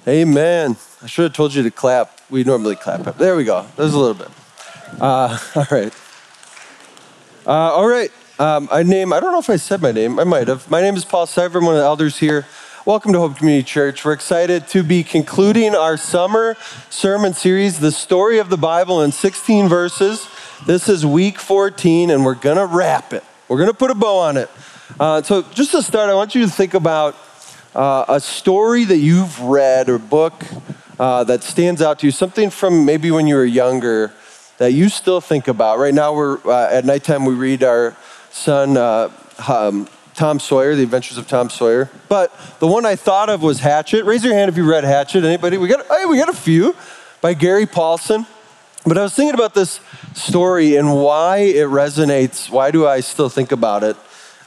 Amen. I should have told you to clap. We normally clap. There we go. There's a little bit. All right. I don't know if I said my name. I might have. My name is Paul Sever. I'm one of the elders here. Welcome to Hope Community Church. We're excited to be concluding our summer sermon series, The Story of the Bible in 16 verses. This is week 14, and we're going to wrap it. We're going to put a bow on it. So just to start, I want you to think about a story that you've read or book that stands out to you, something from maybe when you were younger that you still think about. Right now, we're at nighttime, we read our son Tom Sawyer, The Adventures of Tom Sawyer. But the one I thought of was Hatchet. Raise your hand if you read Hatchet. Anybody? We got a few by Gary Paulson. But I was thinking about this story and why it resonates. Why do I still think about it?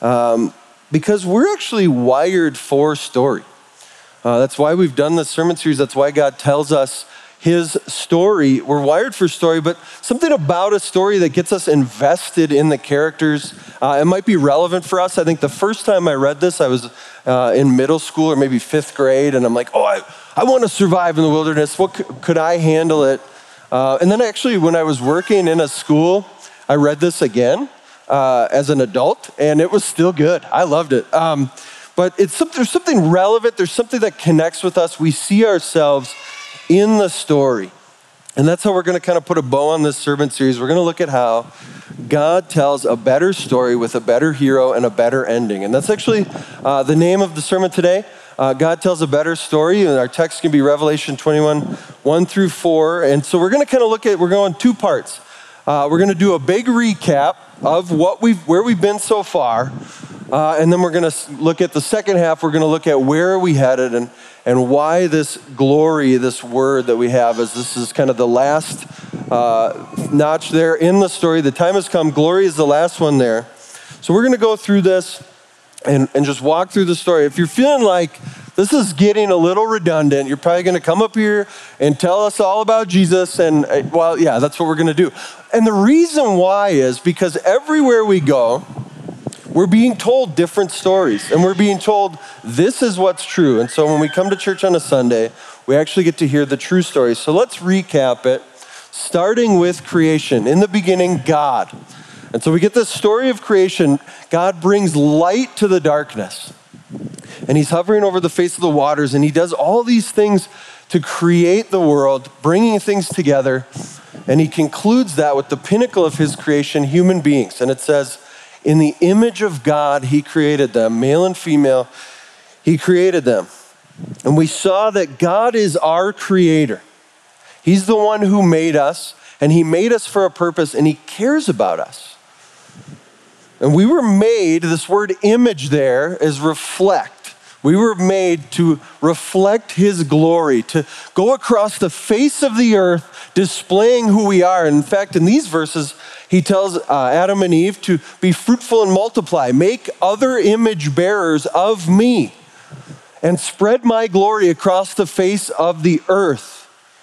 Because we're actually wired for story. That's why we've done this sermon series. That's why God tells us his story. We're wired for story, but something about a story that gets us invested in the characters, it might be relevant for us. I think the first time I read this, I was in middle school or maybe fifth grade, and I'm like, I want to survive in the wilderness. What could I handle it? And then actually, when I was working in a school, I read this again as an adult, and it was still good. I loved it. But there's something relevant. There's something that connects with us. We see ourselves in the story. And that's how we're going to kind of put a bow on this sermon series. We're going to look at how God tells a better story with a better hero and a better ending. And that's actually the name of the sermon today. God tells a better story, and our text can be Revelation 21, 1 through 4. And so we're going to kind of we're going two parts. We're going to do a big recap of where we've been so far. And then we're going to look at the second half. We're going to look at where are we headed and why this glory, this word that we have, as this is kind of the last notch there in the story. The time has come. Glory is the last one there. So we're going to go through this and just walk through the story. If you're feeling like this is getting a little redundant, you're probably going to come up here and tell us all about Jesus. And well, yeah, that's what we're going to do. And the reason why is because everywhere we go, we're being told different stories, and we're being told this is what's true. And so when we come to church on a Sunday, we actually get to hear the true story. So let's recap it, starting with creation. In the beginning, God. And so we get this story of creation. God brings light to the darkness, and he's hovering over the face of the waters, and he does all these things to create the world, bringing things together, and he concludes that with the pinnacle of his creation, human beings. And it says, in the image of God, he created them, male and female, he created them. And we saw that God is our creator. He's the one who made us, and he made us for a purpose, and he cares about us. And we were made, this word image there is reflect. We were made to reflect his glory, to go across the face of the earth, displaying who we are. And in fact, in these verses, he tells Adam and Eve to be fruitful and multiply, make other image bearers of me, and spread my glory across the face of the earth.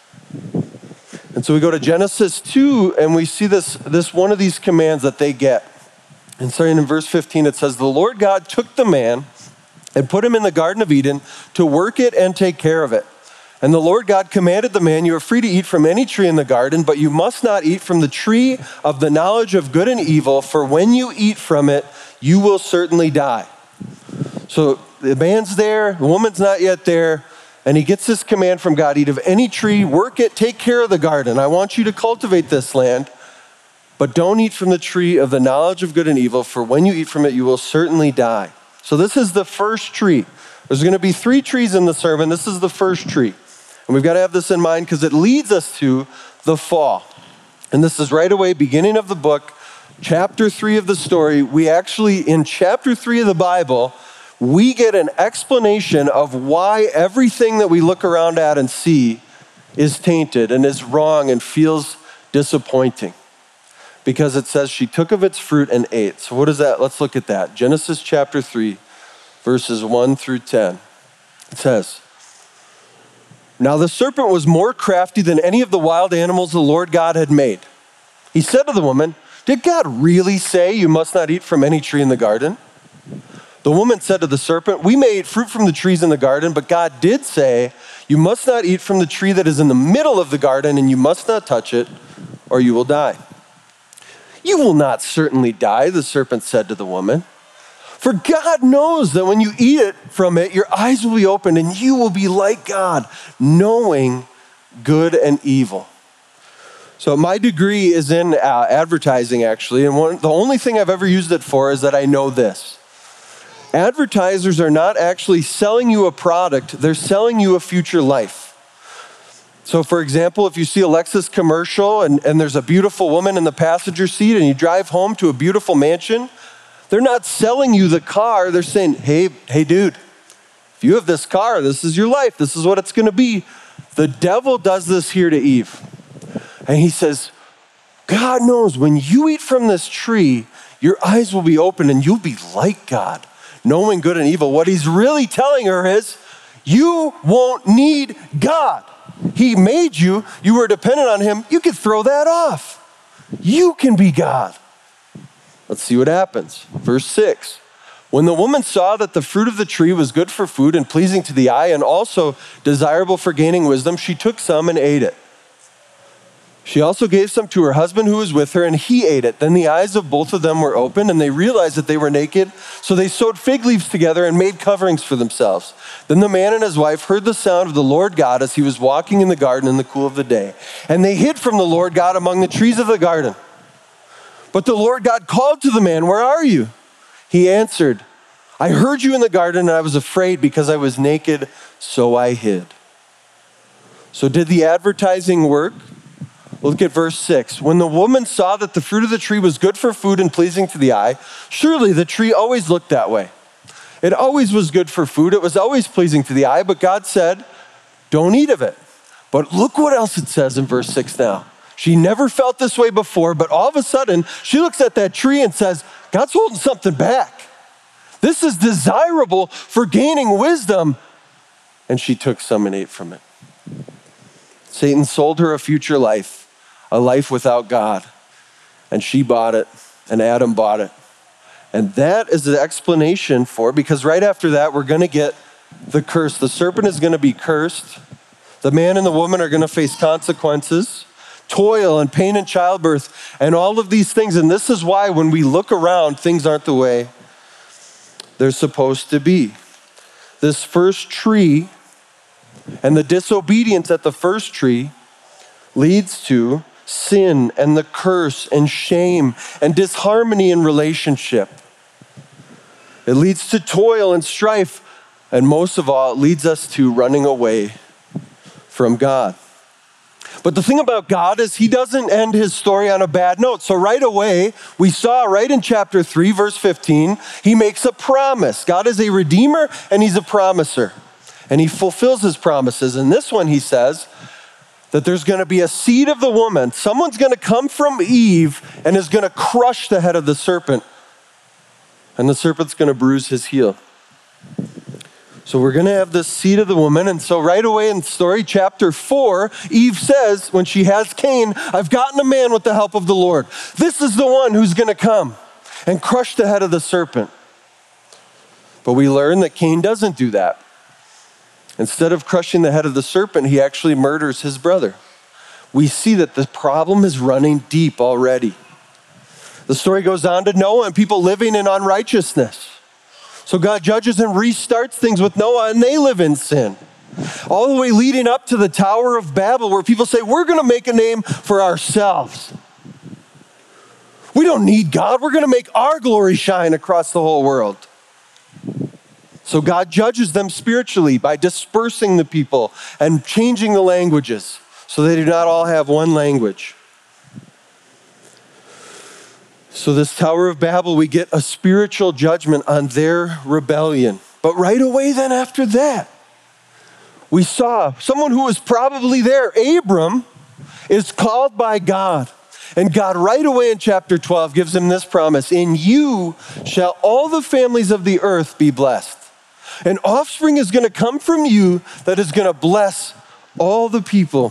And so we go to Genesis 2, and we see this one of these commands that they get. And starting in verse 15, it says, the Lord God took the man and put him in the Garden of Eden to work it and take care of it. And the Lord God commanded the man, you are free to eat from any tree in the garden, but you must not eat from the tree of the knowledge of good and evil, for when you eat from it, you will certainly die. So the man's there, the woman's not yet there, and he gets this command from God, eat of any tree, work it, take care of the garden. I want you to cultivate this land, but don't eat from the tree of the knowledge of good and evil, for when you eat from it, you will certainly die. So this is the first tree. There's going to be 3 trees in the sermon. This is the first tree. And we've got to have this in mind because it leads us to the fall. And this is right away, beginning of the book, chapter 3 of the story. We actually, in chapter 3 of the Bible, we get an explanation of why everything that we look around at and see is tainted and is wrong and feels disappointing. Because it says she took of its fruit and ate. So what is that? Let's look at that. Genesis chapter 3, verses 1 through 10. It says, now the serpent was more crafty than any of the wild animals the Lord God had made. He said to the woman, did God really say you must not eat from any tree in the garden? The woman said to the serpent, we may eat fruit from the trees in the garden, but God did say, You must not eat from the tree that is in the middle of the garden, and you must not touch it, or you will die." "You will not certainly die," the serpent said to the woman. "For God knows that when you eat it from it, your eyes will be opened, and you will be like God, knowing good and evil." So my degree is in advertising, actually, and the only thing I've ever used it for is that I know this. Advertisers are not actually selling you a product, they're selling you a future life. So for example, if you see a Lexus commercial and there's a beautiful woman in the passenger seat and you drive home to a beautiful mansion, they're not selling you the car, they're saying, hey dude, if you have this car, this is your life, this is what it's gonna be. The devil does this here to Eve. And he says, God knows when you eat from this tree, your eyes will be open and you'll be like God, knowing good and evil. What he's really telling her is, you won't need God. He made you, you were dependent on him, you could throw that off. You can be God. Let's see what happens. Verse 6. When the woman saw that the fruit of the tree was good for food and pleasing to the eye and also desirable for gaining wisdom, she took some and ate it. She also gave some to her husband who was with her, and he ate it. Then the eyes of both of them were opened, and they realized that they were naked. So they sewed fig leaves together and made coverings for themselves. Then the man and his wife heard the sound of the Lord God as he was walking in the garden in the cool of the day. And they hid from the Lord God among the trees of the garden. But the Lord God called to the man, "Where are you?" He answered, "I heard you in the garden, and I was afraid because I was naked, so I hid." So did the advertising work? Look at verse 6. When the woman saw that the fruit of the tree was good for food and pleasing to the eye, surely the tree always looked that way. It always was good for food. It was always pleasing to the eye, but God said, don't eat of it. But look what else it says in verse 6 now. She never felt this way before, but all of a sudden, she looks at that tree and says, God's holding something back. This is desirable for gaining wisdom. And she took some and ate from it. Satan sold her a future life, a life without God. And she bought it, and Adam bought it. And that is the explanation for, because right after that, we're going to get the curse. The serpent is going to be cursed. The man and the woman are going to face consequences, toil and pain in childbirth, and all of these things. And this is why when we look around, things aren't the way they're supposed to be. This first tree and the disobedience at the first tree leads to sin and the curse and shame and disharmony in relationship. It leads to toil and strife, and most of all, it leads us to running away from God. But the thing about God is he doesn't end his story on a bad note. So right away, we saw right in chapter 3, verse 15, he makes a promise. God is a redeemer and he's a promiser. And he fulfills his promises. In this one, he says that there's going to be a seed of the woman. Someone's going to come from Eve and is going to crush the head of the serpent. And the serpent's going to bruise his heel. So we're going to have this seed of the woman. And so right away in story, chapter 4, Eve says, when she has Cain, I've gotten a man with the help of the Lord. This is the one who's going to come and crush the head of the serpent. But we learn that Cain doesn't do that. Instead of crushing the head of the serpent, he actually murders his brother. We see that the problem is running deep already. The story goes on to Noah and people living in unrighteousness. So God judges and restarts things with Noah, and they live in sin. All the way leading up to the Tower of Babel, where people say, we're going to make a name for ourselves. We don't need God. We're going to make our glory shine across the whole world. So God judges them spiritually by dispersing the people and changing the languages so they do not all have one language. So this Tower of Babel, we get a spiritual judgment on their rebellion. But right away then after that, we saw someone who was probably there. Abram is called by God. And God right away in chapter 12 gives him this promise. In you shall all the families of the earth be blessed. An offspring is going to come from you that is going to bless all the people.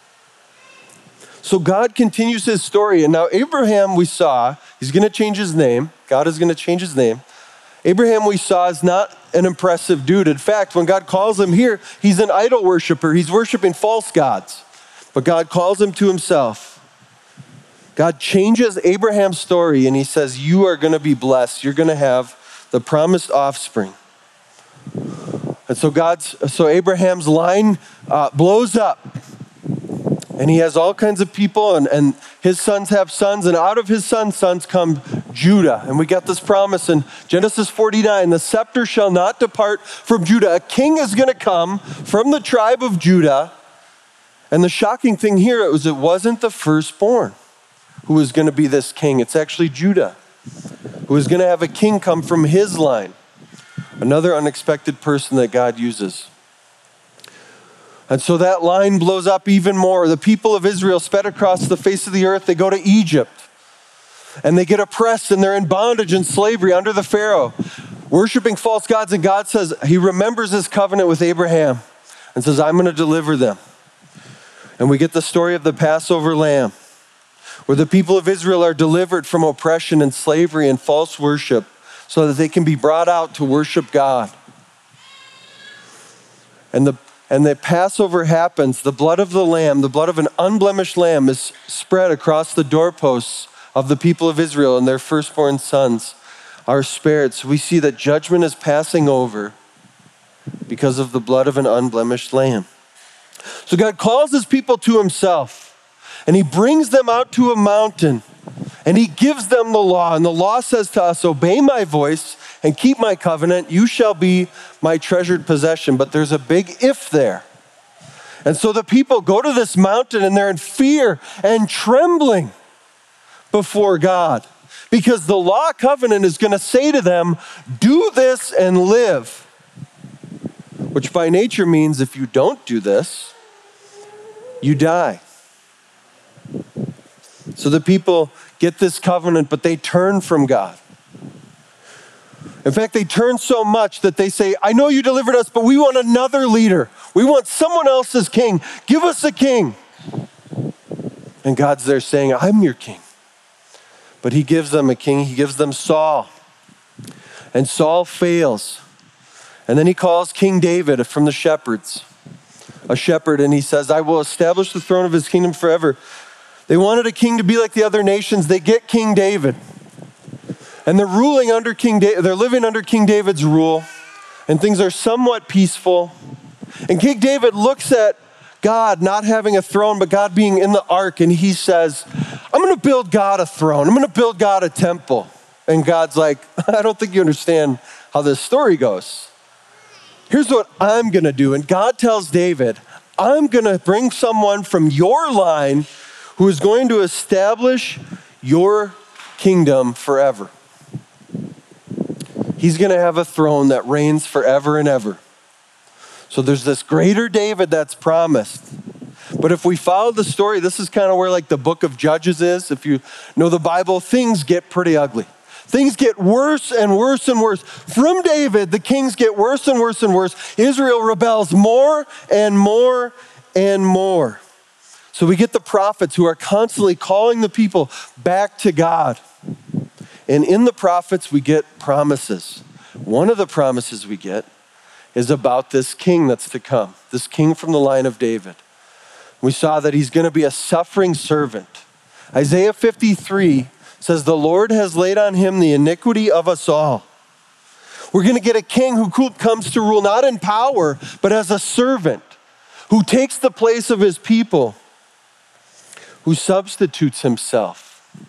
So God continues his story. And now Abraham, we saw, he's going to change his name. God is going to change his name. Abraham, we saw, is not an impressive dude. In fact, when God calls him here, he's an idol worshiper. He's worshiping false gods. But God calls him to himself. God changes Abraham's story and he says, you are going to be blessed. You're going to have the promised offspring. And so Abraham's line blows up. And he has all kinds of people, and his sons have sons, and out of his sons come Judah. And we got this promise in Genesis 49, the scepter shall not depart from Judah. A king is going to come from the tribe of Judah. And the shocking thing here it wasn't the firstborn who was going to be this king. It's actually Judah, who is going to have a king come from his line. Another unexpected person that God uses. And so that line blows up even more. The people of Israel sped across the face of the earth. They go to Egypt. And they get oppressed and they're in bondage and slavery under the Pharaoh, worshiping false gods. And God says, he remembers his covenant with Abraham and says, I'm going to deliver them. And we get the story of the Passover lamb, where the people of Israel are delivered from oppression and slavery and false worship so that they can be brought out to worship God. And the Passover happens, the blood of the lamb, the blood of an unblemished lamb is spread across the doorposts of the people of Israel, and their firstborn sons are spared. So we see that judgment is passing over because of the blood of an unblemished lamb. So God calls his people to himself, and he brings them out to a mountain, and he gives them the law. And the law says to us, obey my voice and keep my covenant. You shall be my treasured possession. But there's a big if there. And so the people go to this mountain and they're in fear and trembling before God, because the law covenant is going to say to them, do this and live. Which by nature means if you don't do this, you die. So the people get this covenant, but they turn from God. In fact, they turn so much that they say, I know you delivered us, but we want another leader. We want someone else as king. Give us a king. And God's there saying, I'm your king. But he gives them a king. He gives them Saul. And Saul fails. And then he calls King David from the shepherds, a shepherd, and he says, I will establish the throne of his kingdom forever. They wanted a king to be like the other nations. They get King David. And they're ruling under King David. They're living under King David's rule. And things are somewhat peaceful. And King David looks at God not having a throne, but God being in the ark. And he says, I'm going to build God a throne. I'm going to build God a temple. And God's like, I don't think you understand how this story goes. Here's what I'm going to do. And God tells David, I'm going to bring someone from your line who is going to establish your kingdom forever. He's going to have a throne that reigns forever and ever. So there's this greater David that's promised. But if we follow the story, this is kind of where like the book of Judges is. If you know the Bible, things get pretty ugly. Things get worse and worse and worse. From David, the kings get worse and worse and worse. Israel rebels more and more and more. So we get the prophets who are constantly calling the people back to God. And in the prophets, we get promises. One of the promises we get is about this king that's to come, this king from the line of David. We saw that he's going to be a suffering servant. Isaiah 53 says, the Lord has laid on him the iniquity of us all. We're going to get a king who comes to rule not in power, but as a servant, who takes the place of his people, who substitutes himself.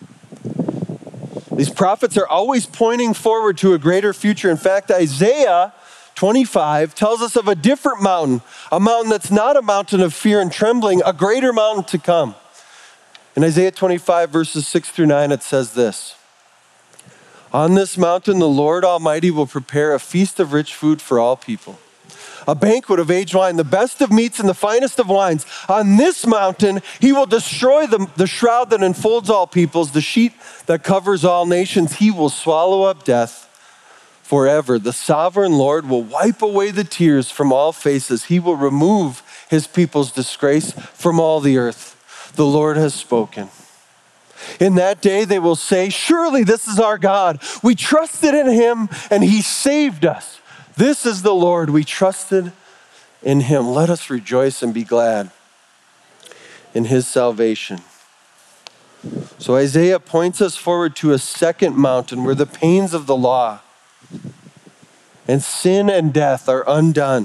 These prophets are always pointing forward to a greater future. In fact, Isaiah 25 tells us of a different mountain, a mountain that's not a mountain of fear and trembling, a greater mountain to come. In Isaiah 25, verses 6 through 9, it says this: on this mountain, the Lord Almighty will prepare a feast of rich food for all people, a banquet of aged wine, the best of meats and the finest of wines. On this mountain, he will destroy the shroud that enfolds all peoples, the sheet that covers all nations. He will swallow up death forever. The sovereign Lord will wipe away the tears from all faces. He will remove his people's disgrace from all the earth. The Lord has spoken. In that day, they will say, surely this is our God. We trusted in him and he saved us. This is the Lord. We trusted in him. Let us rejoice and be glad in his salvation. So Isaiah points us forward to a second mountain where the pains of the law and sin and death are undone.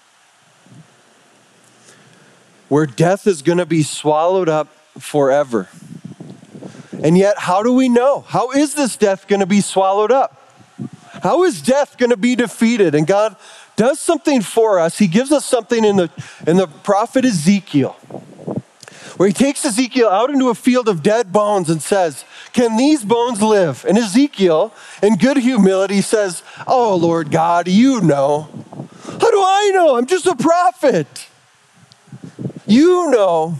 Where death is going to be swallowed up forever. And yet, how do we know? How is this death going to be swallowed up? How is death going to be defeated? And God does something for us. He gives us something in the prophet Ezekiel, where he takes Ezekiel out into a field of dead bones and says, can these bones live? And Ezekiel, in good humility, says, oh, Lord God, you know. How do I know? I'm just a prophet. You know.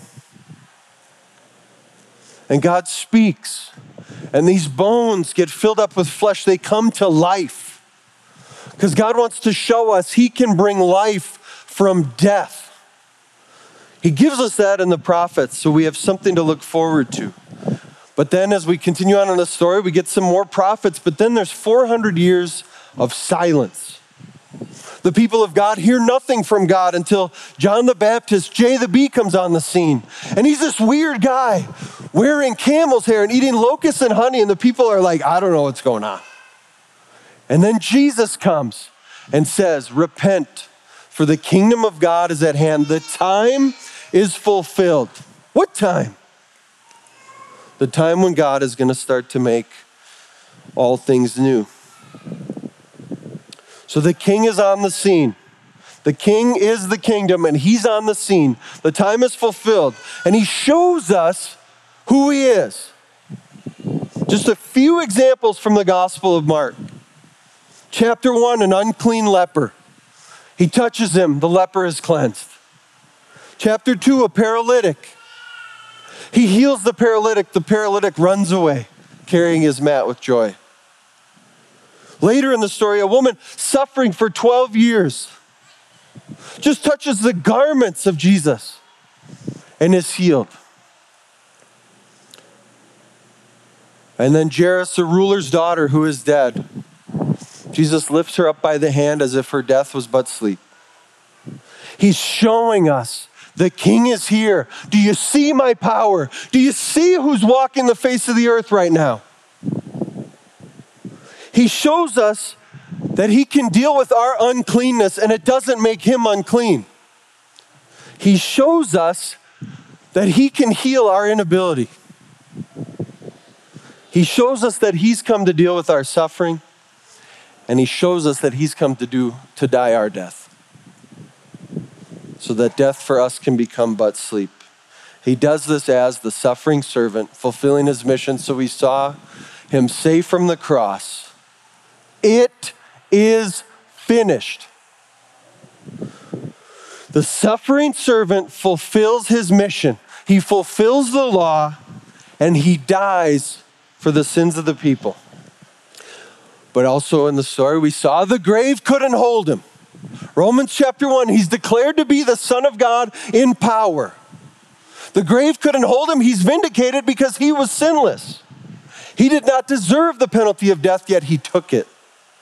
And God speaks, and these bones get filled up with flesh. They come to life. Because God wants to show us he can bring life from death. He gives us that in the prophets, so we have something to look forward to. But then as we continue on in the story, we get some more prophets, but then there's 400 years of silence. The people of God hear nothing from God until John the Baptist, Jay the Bee, comes on the scene. And he's this weird guy wearing camel's hair and eating locusts and honey, and the people are like, I don't know what's going on. And then Jesus comes and says, repent, for the kingdom of God is at hand. The time is fulfilled. What time? The time when God is going to start to make all things new. So the king is on the scene. The king is the kingdom, and he's on the scene. The time is fulfilled, and he shows us who he is. Just a few examples from the Gospel of Mark. Chapter 1, an unclean leper. He touches him, the leper is cleansed. Chapter 2, a paralytic. He heals the paralytic runs away, carrying his mat with joy. Later in the story, a woman suffering for 12 years just touches the garments of Jesus and is healed. And then Jairus, the ruler's daughter, who is dead. Jesus lifts her up by the hand as if her death was but sleep. He's showing us the king is here. Do you see my power? Do you see who's walking the face of the earth right now? He shows us that he can deal with our uncleanness and it doesn't make him unclean. He shows us that he can heal our inability. He shows us that he's come to deal with our suffering, and he shows us that he's come to die our death, so that death for us can become but sleep. He does this as the suffering servant, fulfilling his mission. So we saw him say from the cross, it is finished. The suffering servant fulfills his mission. He fulfills the law, and he dies for the sins of the people. But also in the story, we saw the grave couldn't hold him. Romans chapter 1, he's declared to be the Son of God in power. The grave couldn't hold him. He's vindicated because he was sinless. He did not deserve the penalty of death, yet he took it.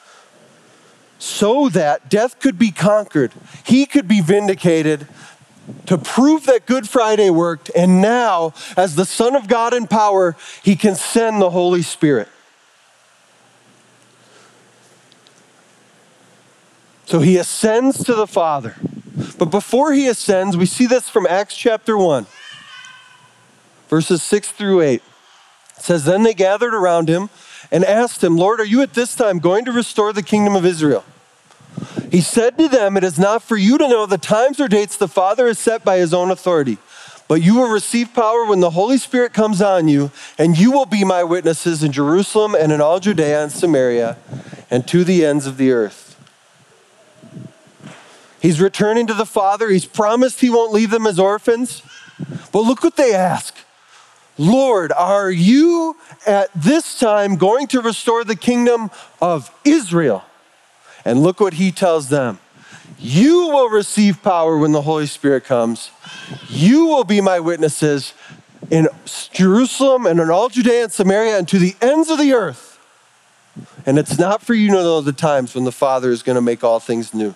So that death could be conquered. He could be vindicated to prove that Good Friday worked. And now, as the Son of God in power, he can send the Holy Spirit. So he ascends to the Father. But before he ascends, we see this from Acts chapter 1, verses 6 through 8. It says, then they gathered around him and asked him, Lord, are you at this time going to restore the kingdom of Israel? He said to them, it is not for you to know the times or dates the Father has set by his own authority, but you will receive power when the Holy Spirit comes on you, and you will be my witnesses in Jerusalem and in all Judea and Samaria and to the ends of the earth. He's returning to the Father. He's promised he won't leave them as orphans. But look what they ask. Lord, are you at this time going to restore the kingdom of Israel? And look what he tells them. You will receive power when the Holy Spirit comes. You will be my witnesses in Jerusalem and in all Judea and Samaria and to the ends of the earth. And it's not for you to know the times when the Father is going to make all things new.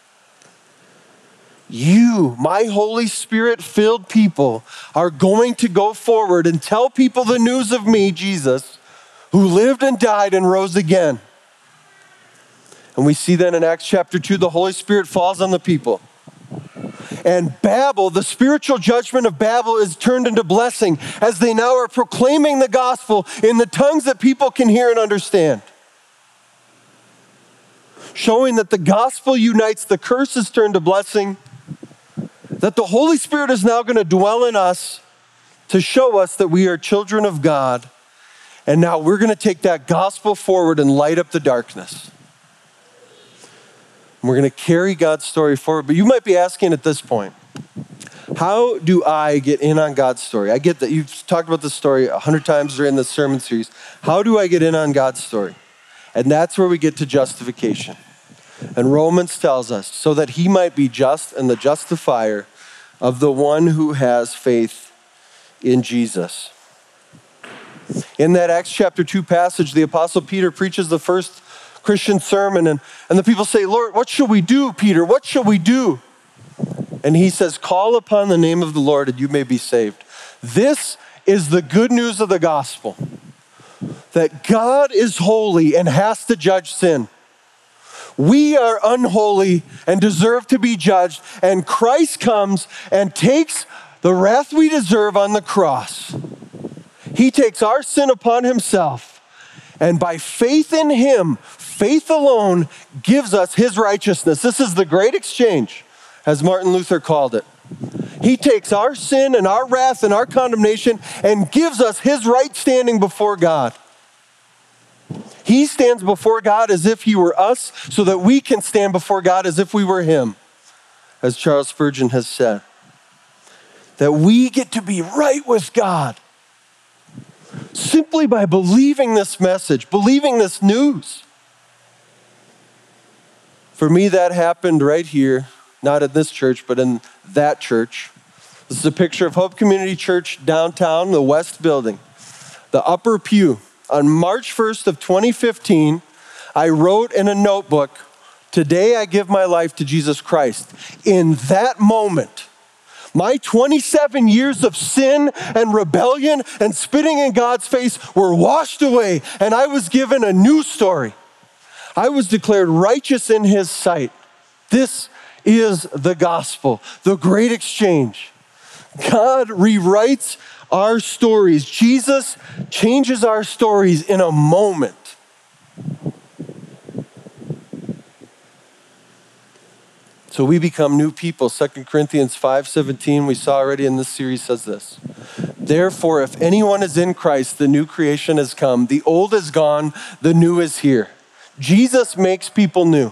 You, my Holy Spirit-filled people, are going to go forward and tell people the news of me, Jesus, who lived and died and rose again. And we see then in Acts chapter 2, the Holy Spirit falls on the people. And Babel, the spiritual judgment of Babel, is turned into blessing as they now are proclaiming the gospel in the tongues that people can hear and understand. Showing that the gospel unites, the curse is turned to blessing, that the Holy Spirit is now going to dwell in us to show us that we are children of God. And now we're going to take that gospel forward and light up the darkness. We're going to carry God's story forward. But you might be asking at this point, how do I get in on God's story? I get that you've talked about this story 100 times during this sermon series. How do I get in on God's story? And that's where we get to justification. And Romans tells us, so that he might be just and the justifier of the one who has faith in Jesus. In that Acts chapter 2 passage, the Apostle Peter preaches the first Christian sermon, and the people say, Lord, what shall we do, Peter? What shall we do? And he says, call upon the name of the Lord and you may be saved. This is the good news of the gospel, that God is holy and has to judge sin. We are unholy and deserve to be judged, and Christ comes and takes the wrath we deserve on the cross. He takes our sin upon himself, and by faith in him, faith alone gives us his righteousness. This is the great exchange, as Martin Luther called it. He takes our sin and our wrath and our condemnation and gives us his right standing before God. He stands before God as if he were us, so that we can stand before God as if we were him, as Charles Spurgeon has said. That we get to be right with God simply by believing this message, believing this news. For me, that happened right here, not at this church, but in that church. This is a picture of Hope Community Church downtown, the West Building, the upper pew. On March 1st of 2015, I wrote in a notebook, today I give my life to Jesus Christ. In that moment, my 27 years of sin and rebellion and spitting in God's face were washed away, and I was given a new story. I was declared righteous in his sight. This is the gospel, the great exchange. God rewrites our stories. Jesus changes our stories in a moment. So we become new people. 2 Corinthians 5:17, we saw already in this series, says this. Therefore, if anyone is in Christ, the new creation has come. The old is gone, the new is here. Jesus makes people new.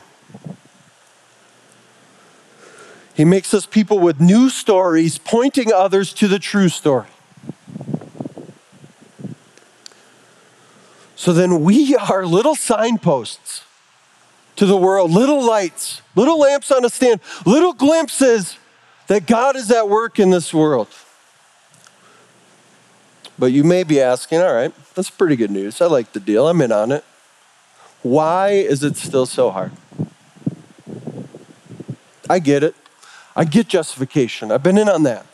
He makes us people with new stories, pointing others to the true story. So then we are little signposts to the world, little lights, little lamps on a stand, little glimpses that God is at work in this world. But you may be asking, all right, that's pretty good news. I like the deal. I'm in on it. Why is it still so hard? I get it. I get justification. I've been in on that.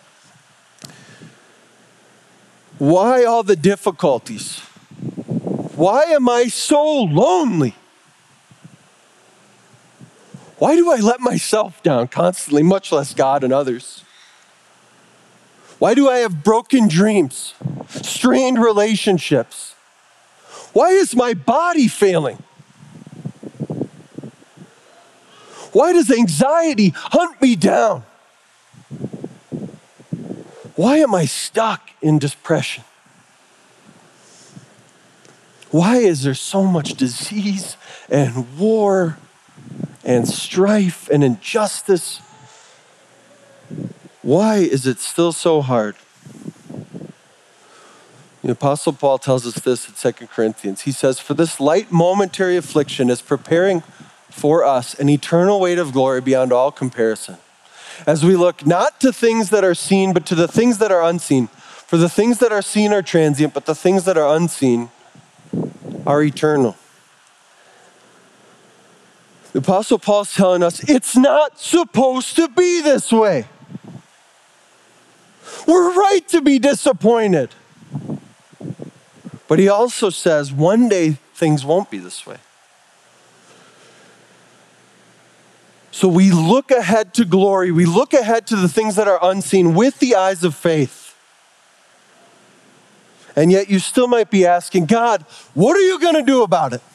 Why all the difficulties? Why am I so lonely? Why do I let myself down constantly, much less God and others? Why do I have broken dreams, strained relationships? Why is my body failing? Why does anxiety hunt me down? Why am I stuck in depression? Why is there so much disease and war and strife and injustice? Why is it still so hard? The Apostle Paul tells us this in 2 Corinthians. He says, for this light momentary affliction is preparing for us an eternal weight of glory beyond all comparison. As we look not to things that are seen, but to the things that are unseen. For the things that are seen are transient, but the things that are unseen are eternal. The Apostle Paul's telling us it's not supposed to be this way. We're right to be disappointed. But he also says one day things won't be this way. So we look ahead to glory. We look ahead to the things that are unseen with the eyes of faith. And yet you still might be asking, God, what are you going to do about it?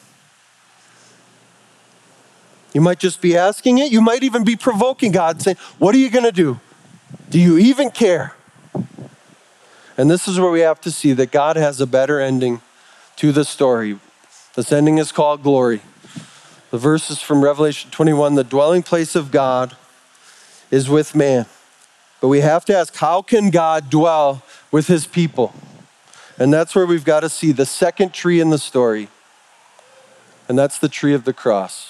You might just be asking it. You might even be provoking God, saying, what are you going to do? Do you even care? And this is where we have to see that God has a better ending to the story. This ending is called glory. The verses from Revelation 21, the dwelling place of God is with man. But we have to ask, how can God dwell with his people? And that's where we've got to see the second tree in the story. And that's the tree of the cross.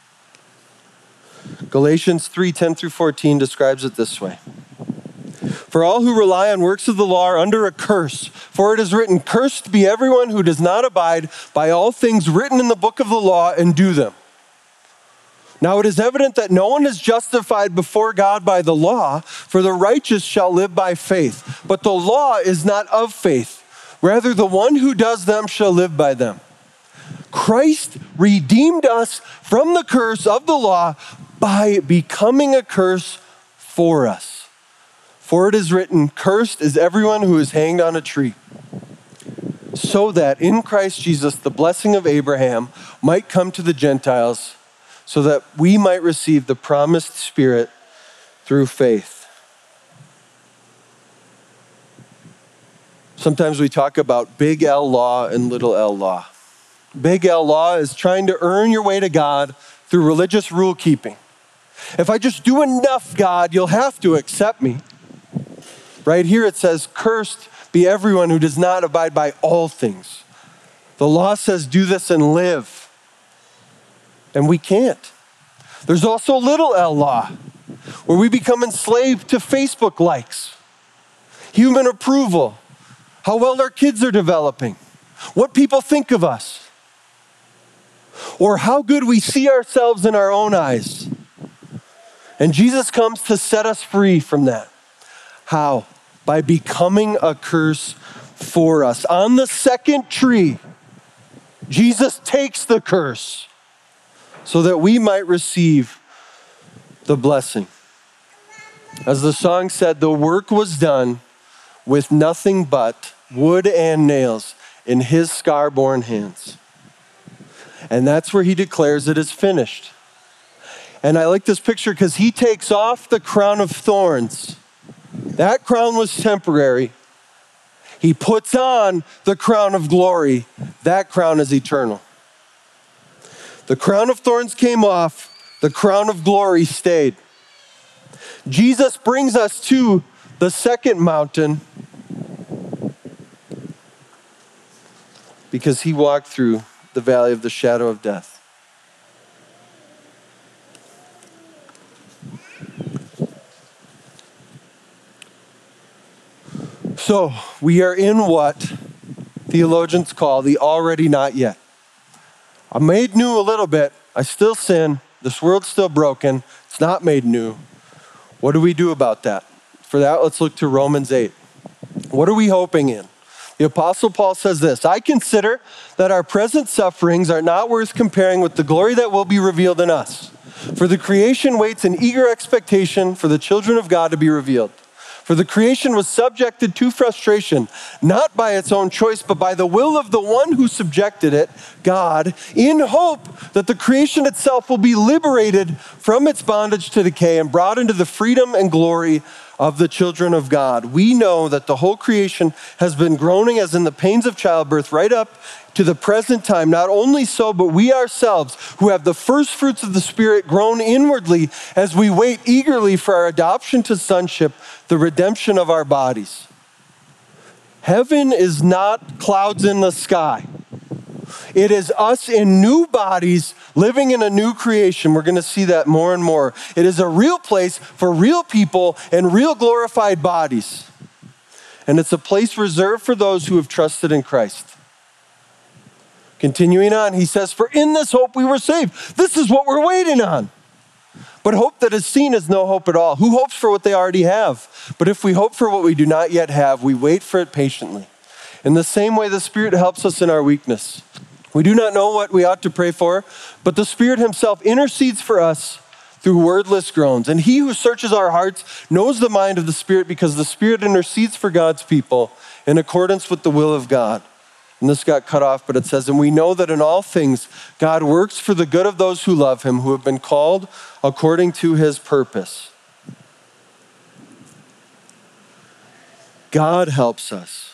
Galatians 3:10-14 describes it this way. For all who rely on works of the law are under a curse. For it is written, cursed be everyone who does not abide by all things written in the book of the law and do them. Now it is evident that no one is justified before God by the law, for the righteous shall live by faith. But the law is not of faith. Rather, the one who does them shall live by them. Christ redeemed us from the curse of the law by becoming a curse for us. For it is written, cursed is everyone who is hanged on a tree. So that in Christ Jesus, the blessing of Abraham might come to the Gentiles, so that we might receive the promised Spirit through faith. Sometimes we talk about big L law and little L law. Big L law is trying to earn your way to God through religious rule keeping. If I just do enough, God, you'll have to accept me. Right here it says, cursed be everyone who does not abide by all things. The law says do this and live. And we can't. There's also little L law, where we become enslaved to Facebook likes, human approval, how well our kids are developing, what people think of us, or how good we see ourselves in our own eyes. And Jesus comes to set us free from that. How? By becoming a curse for us. On the second tree, Jesus takes the curse so that we might receive the blessing. As the song said, the work was done with nothing but wood and nails in his scar-borne hands. And that's where he declares it is finished. And I like this picture because he takes off the crown of thorns. That crown was temporary. He puts on the crown of glory. That crown is eternal. The crown of thorns came off. The crown of glory stayed. Jesus brings us to the second mountain because he walked through the valley of the shadow of death. So we are in what theologians call the already not yet. I'm made new a little bit. I still sin. This world's still broken. It's not made new. What do we do about that? For that, let's look to Romans 8. What are we hoping in? The Apostle Paul says this, I consider that our present sufferings are not worth comparing with the glory that will be revealed in us. For the creation waits in eager expectation for the children of God to be revealed. For the creation was subjected to frustration, not by its own choice, but by the will of the one who subjected it, God, in hope that the creation itself will be liberated from its bondage to decay and brought into the freedom and glory of the children of God. We know that the whole creation has been groaning as in the pains of childbirth right up to the present time. Not only so, but we ourselves who have the first fruits of the Spirit groan inwardly as we wait eagerly for our adoption to sonship, the redemption of our bodies. Heaven is not clouds in the sky. It is us in new bodies living in a new creation. We're going to see that more and more. It is a real place for real people and real glorified bodies. And it's a place reserved for those who have trusted in Christ. Continuing on, he says, for in this hope we were saved. This is what we're waiting on. But hope that is seen is no hope at all. Who hopes for what they already have? But if we hope for what we do not yet have, we wait for it patiently. In the same way, the Spirit helps us in our weakness. We do not know what we ought to pray for, but the Spirit himself intercedes for us through wordless groans. And he who searches our hearts knows the mind of the Spirit, because the Spirit intercedes for God's people in accordance with the will of God. And this got cut off, but it says, and we know that in all things God works for the good of those who love him, who have been called according to his purpose. God helps us.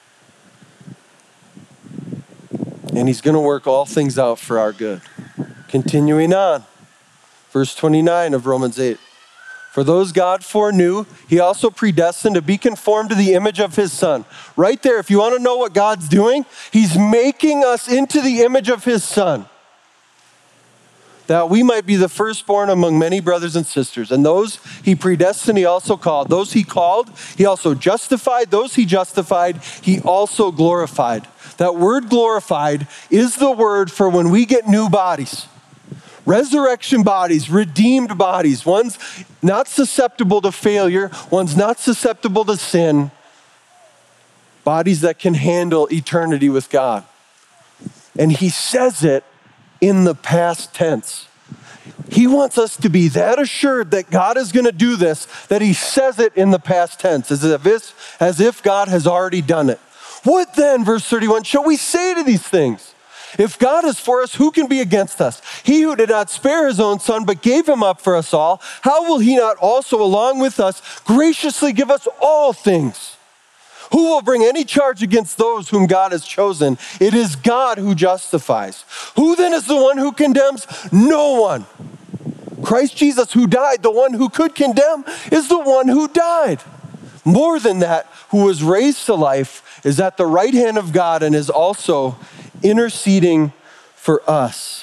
And he's going to work all things out for our good. Continuing on, verse 29 of Romans 8. For those God foreknew, he also predestined to be conformed to the image of his Son. Right there, if you want to know what God's doing, he's making us into the image of his Son, that we might be the firstborn among many brothers and sisters. And those he predestined, he also called. Those he called, he also justified. Those he justified, he also glorified. That word glorified is the word for when we get new bodies. Resurrection bodies, redeemed bodies, ones not susceptible to failure, ones not susceptible to sin, bodies that can handle eternity with God. And he says it in the past tense. He wants us to be that assured that God is going to do this, that he says it in the past tense, as if God has already done it. What then, verse 31, shall we say to these things? If God is for us, who can be against us? He who did not spare his own Son, but gave him up for us all, how will he not also, along with us, graciously give us all things? Who will bring any charge against those whom God has chosen? It is God who justifies. Who then is the one who condemns? No one. Christ Jesus, who died, the one who could condemn, is the one who died. More than that, who was raised to life, is at the right hand of God and is also interceding for us.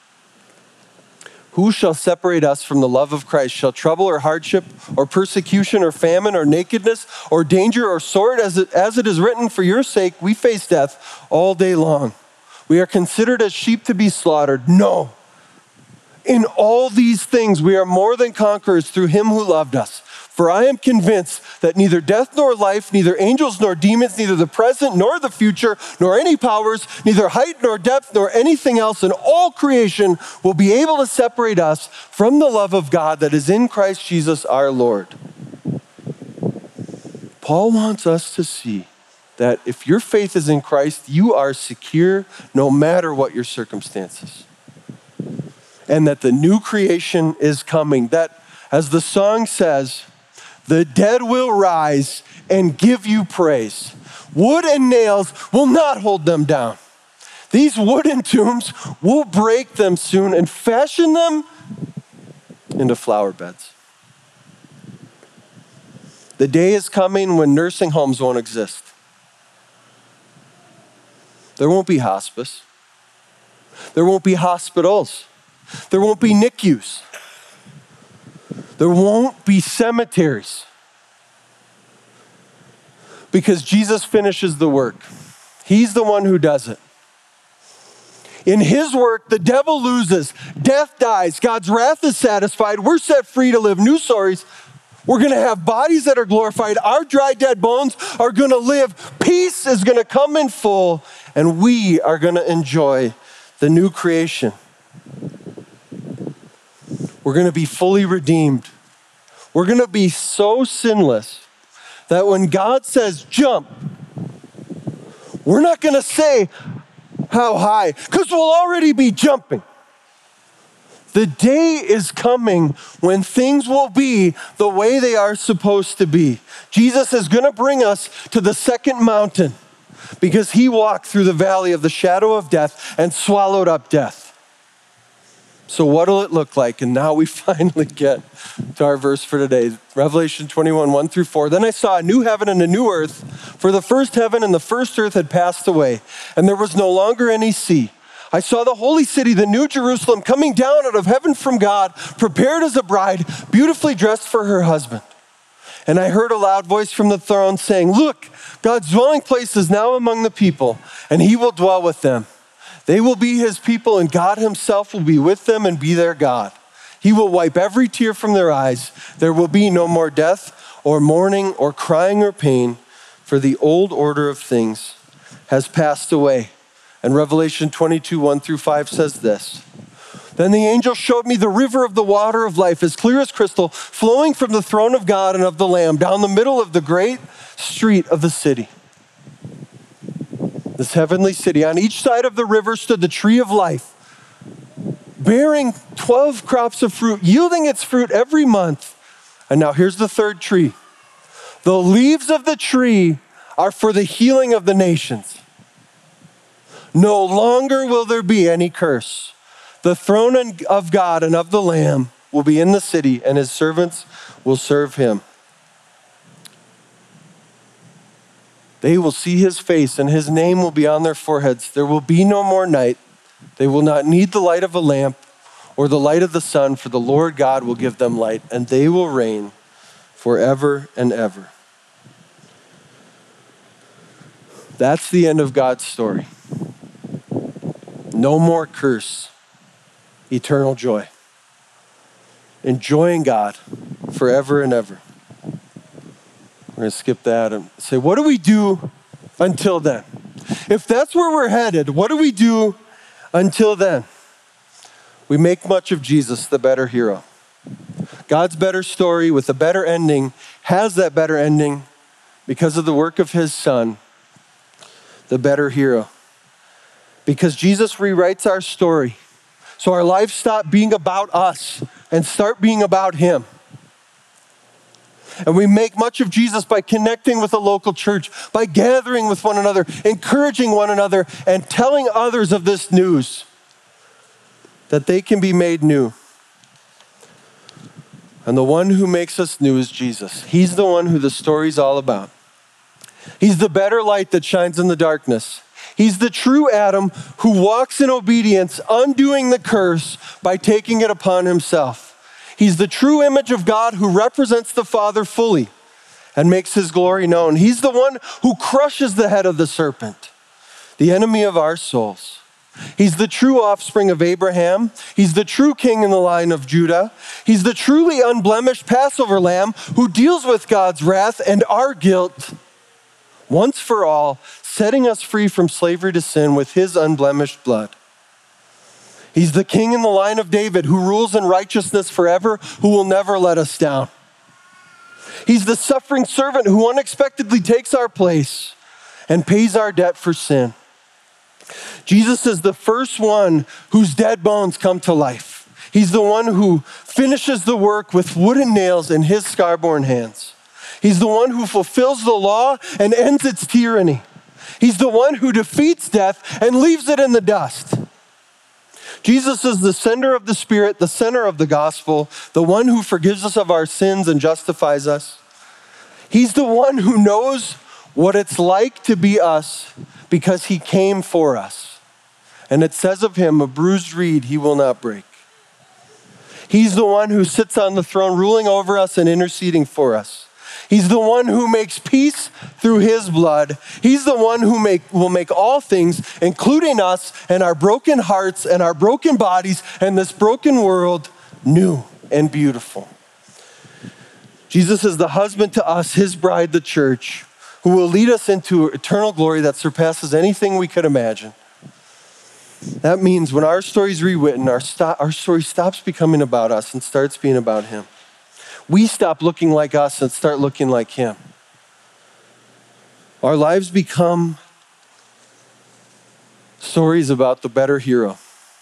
Who shall separate us from the love of Christ? Shall trouble or hardship or persecution or famine or nakedness or danger or sword? As it is written, for your sake we face death all day long. We are considered as sheep to be slaughtered. No. In all these things we are more than conquerors through him who loved us. For I am convinced that neither death nor life, neither angels nor demons, neither the present nor the future, nor any powers, neither height nor depth, nor anything else in all creation will be able to separate us from the love of God that is in Christ Jesus our Lord. Paul wants us to see that if your faith is in Christ, you are secure no matter what your circumstances. And that the new creation is coming. That, as the song says, the dead will rise and give you praise. Wood and nails will not hold them down. These wooden tombs will break them soon and fashion them into flower beds. The day is coming when nursing homes won't exist. There won't be hospice. There won't be hospitals. There won't be NICUs. There won't be cemeteries. Because Jesus finishes the work. He's the one who does it. In his work, the devil loses. Death dies. God's wrath is satisfied. We're set free to live new stories. We're going to have bodies that are glorified. Our dry, dead bones are going to live. Peace is going to come in full. And we are going to enjoy the new creation. We're going to be fully redeemed. We're going to be so sinless that when God says jump, we're not going to say how high, because we'll already be jumping. The day is coming when things will be the way they are supposed to be. Jesus is going to bring us to the second mountain because he walked through the valley of the shadow of death and swallowed up death. So what'll it look like? And now we finally get to our verse for today. Revelation 21, 1-4. Then I saw a new heaven and a new earth, for the first heaven and the first earth had passed away, and there was no longer any sea. I saw the holy city, the new Jerusalem, coming down out of heaven from God, prepared as a bride, beautifully dressed for her husband. And I heard a loud voice from the throne saying, look, God's dwelling place is now among the people, and he will dwell with them. They will be his people, and God himself will be with them and be their God. He will wipe every tear from their eyes. There will be no more death or mourning or crying or pain, for the old order of things has passed away. And Revelation 22, 1-5 says this. Then the angel showed me the river of the water of life, as clear as crystal, flowing from the throne of God and of the Lamb down the middle of the great street of the city. This heavenly city. On each side of the river stood the tree of life, bearing 12 crops of fruit, yielding its fruit every month. And now here's the third tree. The leaves of the tree are for the healing of the nations. No longer will there be any curse. The throne of God and of the Lamb will be in the city, and his servants will serve him. They will see his face, and his name will be on their foreheads. There will be no more night. They will not need the light of a lamp or the light of the sun, for the Lord God will give them light, and they will reign forever and ever. That's the end of God's story. No more curse, eternal joy. Enjoying God forever and ever. We're going to skip that and say, what do we do until then? If that's where we're headed, what do we do until then? We make much of Jesus, the better hero. God's better story with a better ending has that better ending because of the work of his Son, the better hero. Because Jesus rewrites our story, so our lives stop being about us and start being about him. And we make much of Jesus by connecting with a local church, by gathering with one another, encouraging one another, and telling others of this news, that they can be made new. And the one who makes us new is Jesus. He's the one who the story's all about. He's the better light that shines in the darkness. He's the true Adam who walks in obedience, undoing the curse by taking it upon himself. He's the true image of God who represents the Father fully and makes his glory known. He's the one who crushes the head of the serpent, the enemy of our souls. He's the true offspring of Abraham. He's the true king in the line of Judah. He's the truly unblemished Passover lamb who deals with God's wrath and our guilt once for all, setting us free from slavery to sin with his unblemished blood. He's the king in the line of David who rules in righteousness forever, who will never let us down. He's the suffering servant who unexpectedly takes our place and pays our debt for sin. Jesus is the first one whose dead bones come to life. He's the one who finishes the work with wooden nails in his scar-borne hands. He's the one who fulfills the law and ends its tyranny. He's the one who defeats death and leaves it in the dust. Jesus is the sender of the Spirit, the center of the gospel, the one who forgives us of our sins and justifies us. He's the one who knows what it's like to be us because he came for us. And it says of him, a bruised reed he will not break. He's the one who sits on the throne, ruling over us and interceding for us. He's the one who makes peace through his blood. He's the one who will make all things, including us and our broken hearts and our broken bodies and this broken world, new and beautiful. Jesus is the husband to us, his bride, the church, who will lead us into eternal glory that surpasses anything we could imagine. That means when our story is rewritten, our story stops becoming about us and starts being about him. We stop looking like us and start looking like him. Our lives become stories about the better hero.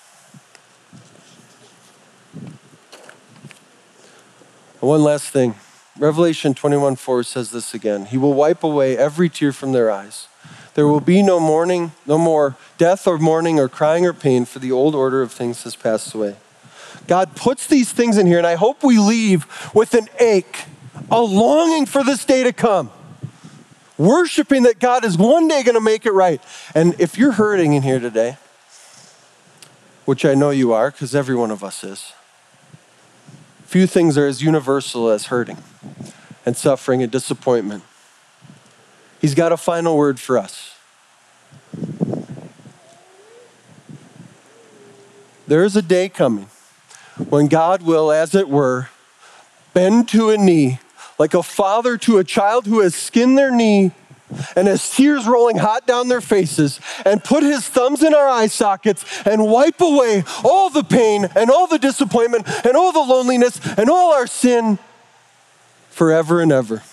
And one last thing. Revelation 21:4 says this again. He will wipe away every tear from their eyes. There will be no mourning, no more death or mourning or crying or pain, for the old order of things has passed away. God puts these things in here, and I hope we leave with an ache, a longing for this day to come, worshiping that God is one day going to make it right. And if you're hurting in here today, which I know you are, because every one of us is, few things are as universal as hurting and suffering and disappointment. He's got a final word for us. there is a day coming when God will, as it were, bend to a knee like a father to a child who has skinned their knee and has tears rolling hot down their faces, and put his thumbs in our eye sockets and wipe away all the pain and all the disappointment and all the loneliness and all our sin forever and ever.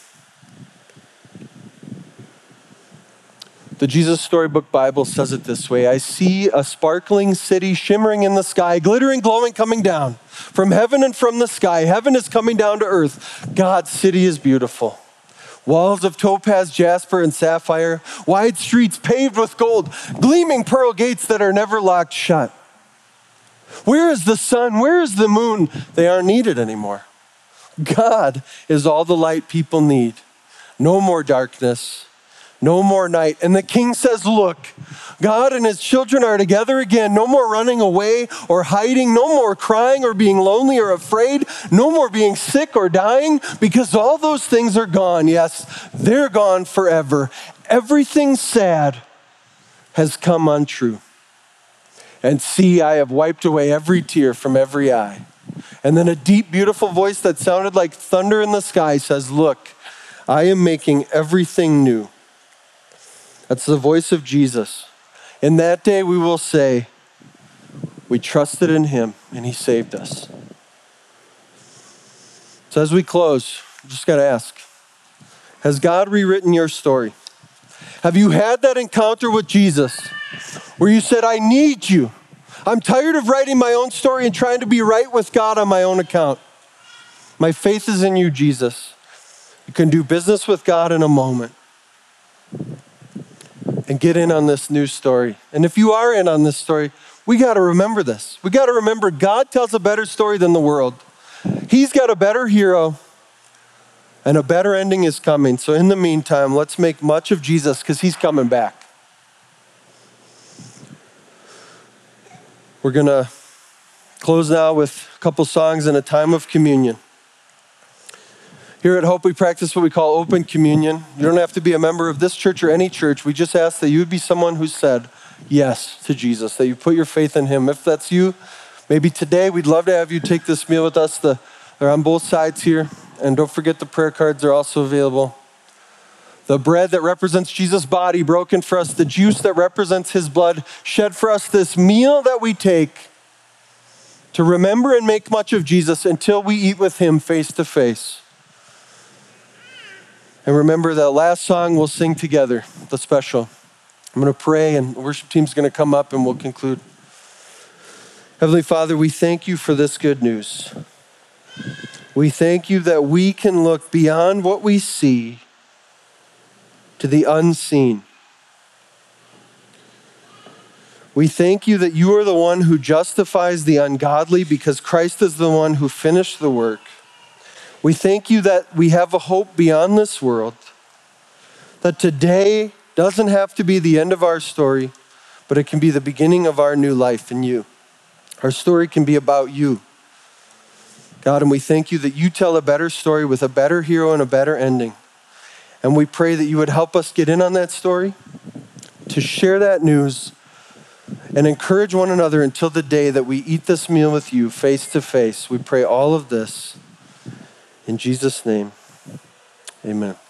The Jesus Storybook Bible says it this way: I see a sparkling city shimmering in the sky, glittering, glowing, coming down from heaven and from the sky. Heaven is coming down to earth. God's city is beautiful. Walls of topaz, jasper, and sapphire, wide streets paved with gold, gleaming pearl gates that are never locked shut. Where is the sun? Where is the moon? They aren't needed anymore. God is all the light people need. No more darkness, no more night. And the king says, look, God and his children are together again. No more running away or hiding. No more crying or being lonely or afraid. No more being sick or dying, because all those things are gone. Yes, they're gone forever. Everything sad has come untrue. And see, I have wiped away every tear from every eye. And then a deep, beautiful voice that sounded like thunder in the sky says, look, I am making everything new. That's the voice of Jesus. In that day we will say, we trusted in him and he saved us. So as we close, I just got to ask, has God rewritten your story? Have you had that encounter with Jesus where you said, I need you. I'm tired of writing my own story and trying to be right with God on my own account. My faith is in you, Jesus. You can do business with God in a moment and get in on this new story. And if you are in on this story, we got to remember this. We got to remember God tells a better story than the world. He's got a better hero, and a better ending is coming. So in the meantime, let's make much of Jesus, because he's coming back. We're going to close now with a couple songs and a time of communion. Here at Hope, we practice what we call open communion. You don't have to be a member of this church or any church. We just ask that you would be someone who said yes to Jesus, that you put your faith in him. If that's you, maybe today we'd love to have you take this meal with us. They're on both sides here. And don't forget the prayer cards are also available. The bread that represents Jesus' body broken for us, the juice that represents his blood shed for us, this meal that we take to remember and make much of Jesus until we eat with him face to face. And remember that last song we'll sing together, the special. I'm going to pray and the worship team's going to come up and we'll conclude. Heavenly Father, we thank you for this good news. We thank you that we can look beyond what we see to the unseen. We thank you that you are the one who justifies the ungodly, because Christ is the one who finished the work. We thank you that we have a hope beyond this world, that today doesn't have to be the end of our story, but it can be the beginning of our new life in you. Our story can be about you, God, and we thank you that you tell a better story with a better hero and a better ending. And we pray that you would help us get in on that story, to share that news, and encourage one another until the day that we eat this meal with you face to face. We pray all of this in Jesus' name, amen.